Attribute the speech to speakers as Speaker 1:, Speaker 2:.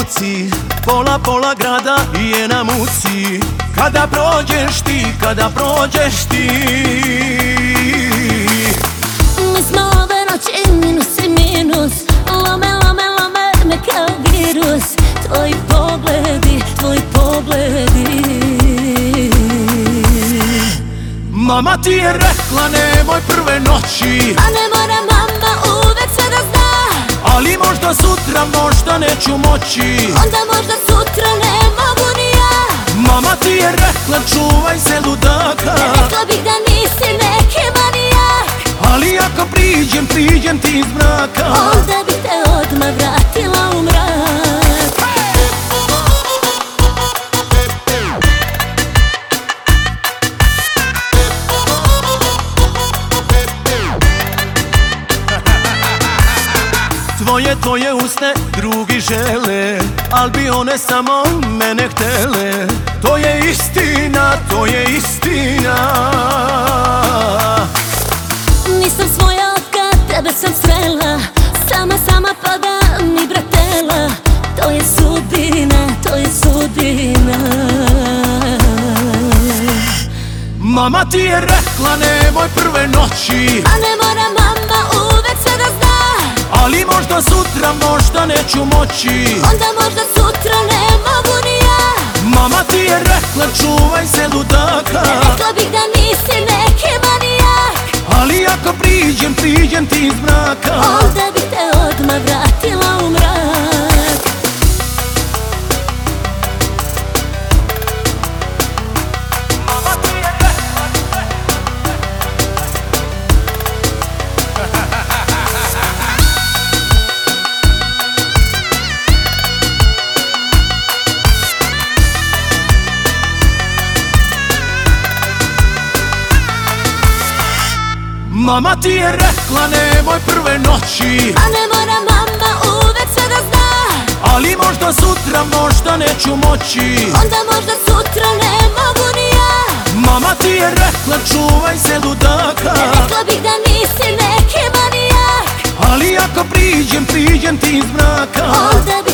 Speaker 1: ulici, pola pola grada je na muci. Kada prođeš ti, kada prođeš ti.
Speaker 2: Mi smo ove noći minus i minus, lome, lome, lome me kao virus. Tvoji pogledi, tvoji pogledi.
Speaker 1: Mama ti je rekla nemoj prve noći,
Speaker 2: A ne mora mama uvek sve da zna,
Speaker 1: ali možda sutra, možda neću moći.
Speaker 2: onda možda sutra ne mogu ni ja.
Speaker 1: Mama ti je rekla čuvaj se ludaka,
Speaker 2: Rekla bih da nisi neki manijak,
Speaker 1: ali ako priđem ti iz mraka,
Speaker 2: onda bih te odmah vratila u mrak.
Speaker 1: Tvoje usne drugi žele, al bi one samo mene htele. To je istina, to je istina.
Speaker 2: Nisam svoja od kad tebe sam srela, sama pada mi bratela. To je sudbina, to je sudbina.
Speaker 1: Mama ti je rekla nemoj prve noći,
Speaker 2: A ne mora mama uvek sve da zna,
Speaker 1: ali možda sutra, možda neću moći.
Speaker 2: onda možda sutra ne mogu ni ja.
Speaker 1: Mama ti je rekla čuvaj se ludaka,
Speaker 2: Rekla bih da nisi neki manijak,
Speaker 1: ali ako priđem ti iz mraka,
Speaker 2: onda bih te odmah vratila u mrak.
Speaker 1: Mama ti je rekla nemoj prve noći,
Speaker 2: A ne mora mama uvek sve da zna,
Speaker 1: ali možda sutra, možda neću moći.
Speaker 2: onda možda sutra ne mogu ni ja.
Speaker 1: Mama ti je rekla čuvaj se ludaka,
Speaker 2: Rekla bih da nisi neki manijak,
Speaker 1: ali ako priđem ti iz mraka,
Speaker 2: onda